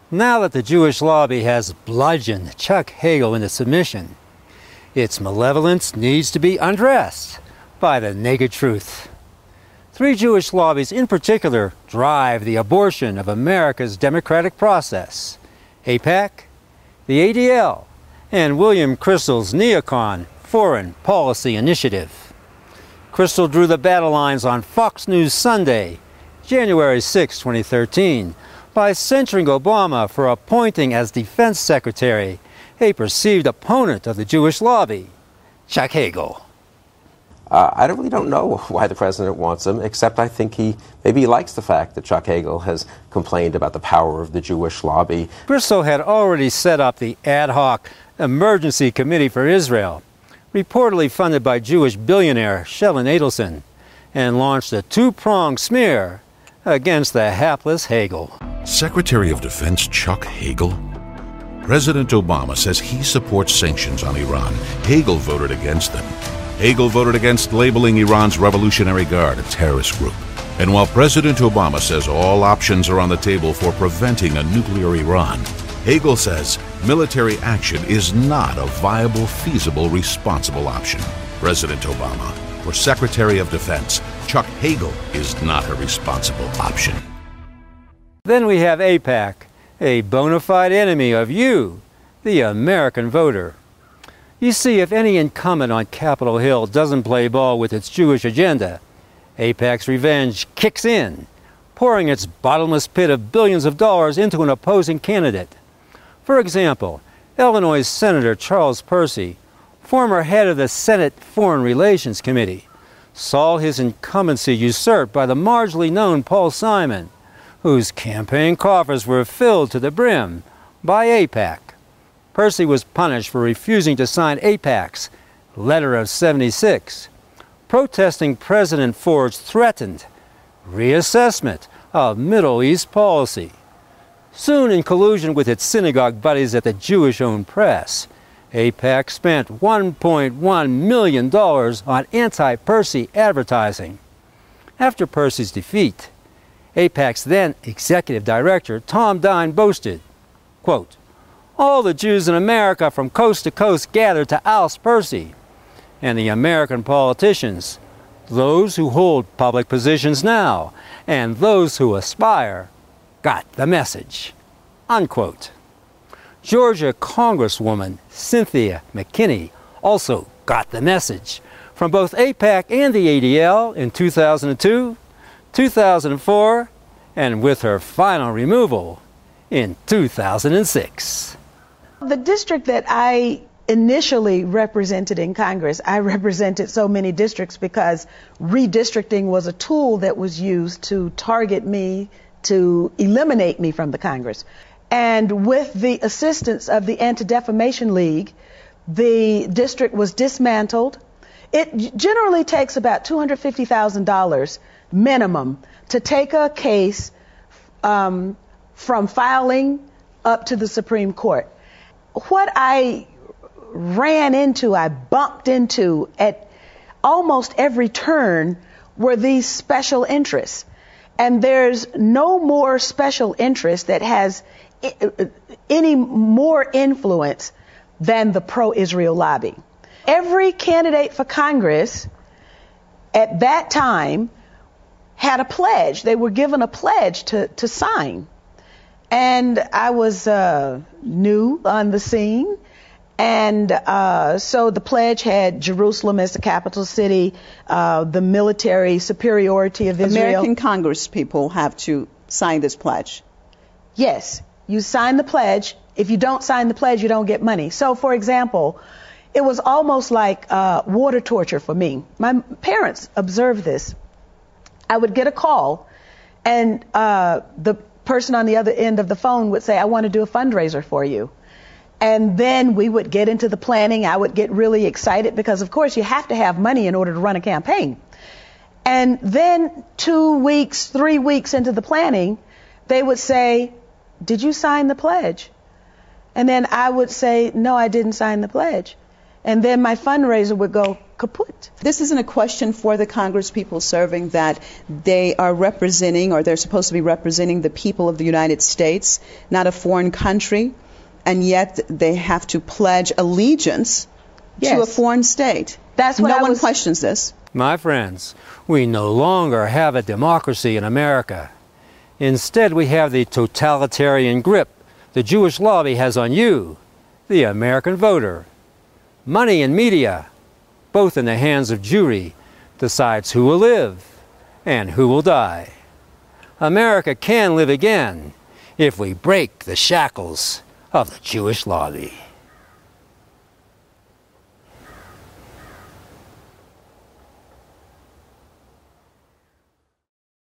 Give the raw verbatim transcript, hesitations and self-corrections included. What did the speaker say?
Now that the Jewish lobby has bludgeoned Chuck Hagel into submission, its malevolence needs to be undressed by the naked truth. Three Jewish lobbies in particular drive the abortion of America's democratic process: AIPAC, the A D L, and William Kristol's neocon Foreign Policy Initiative. Kristol drew the battle lines on Fox News Sunday, January sixth, twenty thirteen, by censuring Obama for appointing as defense secretary a perceived opponent of the Jewish lobby, Chuck Hagel. Uh, I don't really don't know why the president wants him, except I think he maybe he likes the fact that Chuck Hagel has complained about the power of the Jewish lobby. Kristol had already set up the ad hoc Emergency Committee for Israel, reportedly funded by Jewish billionaire Sheldon Adelson, and launched a two-pronged smear against the hapless Hagel. Secretary of Defense Chuck Hagel? President Obama says he supports sanctions on Iran. Hagel voted against them. Hagel voted against labeling Iran's Revolutionary Guard a terrorist group. And while President Obama says all options are on the table for preventing a nuclear Iran, Hagel says military action is not a viable, feasible, responsible option. President Obama, for Secretary of Defense, Chuck Hagel is not a responsible option. Then we have AIPAC, a bona fide enemy of you, the American voter. You see, if any incumbent on Capitol Hill doesn't play ball with its Jewish agenda, AIPAC's revenge kicks in, pouring its bottomless pit of billions of dollars into an opposing candidate. For example, Illinois Senator Charles Percy, former head of the Senate Foreign Relations Committee, saw his incumbency usurped by the marginally known Paul Simon, whose campaign coffers were filled to the brim by AIPAC. Percy was punished for refusing to sign AIPAC's Letter of seventy-six, protesting President Ford's threatened reassessment of Middle East policy. Soon, in collusion with its synagogue buddies at the Jewish-owned press, AIPAC spent one point one million dollars on anti-Percy advertising. After Percy's defeat, AIPAC's then executive director, Tom Dine, boasted, quote, "All the Jews in America from coast to coast gathered to oust Percy, and the American politicians, those who hold public positions now, and those who aspire, got the message," unquote. Georgia Congresswoman Cynthia McKinney also got the message from both AIPAC and the A D L in two thousand two, two thousand four, and with her final removal in two thousand six. The district that I initially represented in Congress, I represented so many districts because redistricting was a tool that was used to target me, to eliminate me from the Congress. And with the assistance of the Anti-Defamation League, the district was dismantled. It generally takes about two hundred fifty thousand dollars minimum to take a case um, from filing up to the Supreme Court. What I ran into, I bumped into at almost every turn were these special interests. And there's no more special interest that has any more influence than the pro-Israel lobby. Every candidate for Congress at that time had a pledge. They were given a pledge to, to sign. And I was uh, new on the scene. And uh, so the pledge had Jerusalem as the capital city, uh, the military superiority of Israel. American Congress people have to sign this pledge. Yes, you sign the pledge. If you don't sign the pledge, you don't get money. So, for example, it was almost like uh, water torture for me. My parents observed this. I would get a call, and uh, the person on the other end of the phone would say, "I want to do a fundraiser for you." And then we would get into the planning. I would get really excited because, of course, you have to have money in order to run a campaign. And then two weeks, three weeks into the planning, they would say, "Did you sign the pledge?" And then I would say, "No, I didn't sign the pledge." And then my fundraiser would go, kaput. This isn't a question for the Congress people serving that they are representing, or they're supposed to be representing, the people of the United States, not a foreign country, and yet they have to pledge allegiance Yes. to a foreign state. That's what no I one was- questions this. My friends, we no longer have a democracy in America. Instead, we have the totalitarian grip the Jewish lobby has on you, the American voter. Money and media, both in the hands of Jewry, decides who will live and who will die. America can live again if we break the shackles of the Jewish lobby.